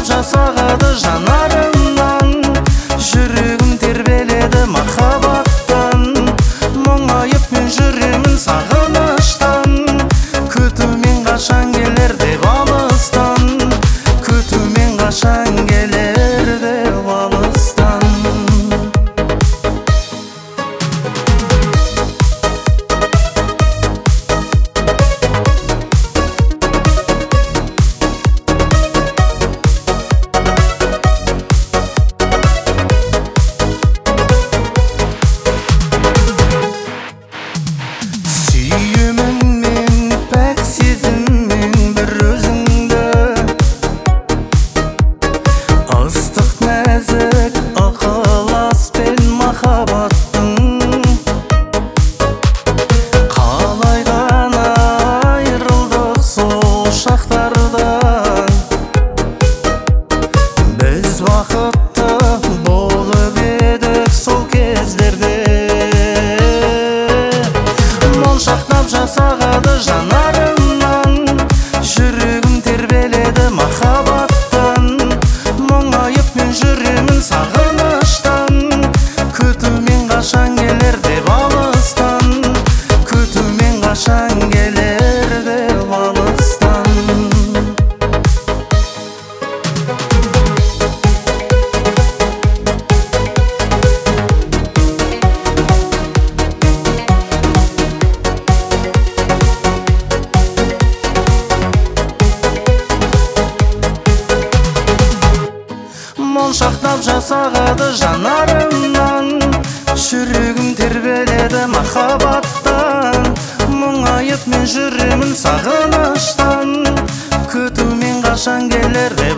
жасағады жанарымнан, жүрегім тербеледі махаббаттан. Мұңайып мен жүремін сағыныштан, күтумен қашан келер деп алыстан, күтумен қашан келер деп алыстан. Сүйемін мен пәк сезіммен бір өзіңді, ыстық нәзік ықыласпен махаббаттың. Қалай ғана айырылдық сол шақтардан, біз бақытты болып едік сол кездерде. Моншақтап жасағады жанарымнан, жүрегім тербеледі махаббаттан. Мұңайып мен жүремін сағыныштан, күтумен қашан келер деп алыстан, күтумен қашан келер деп алыстан. Моншақтап жасағады жанарымнан, жүрегім тербеледі махаббаттан. Мұңайып мен жүремін сағыныштан, күтумен қашан келер деп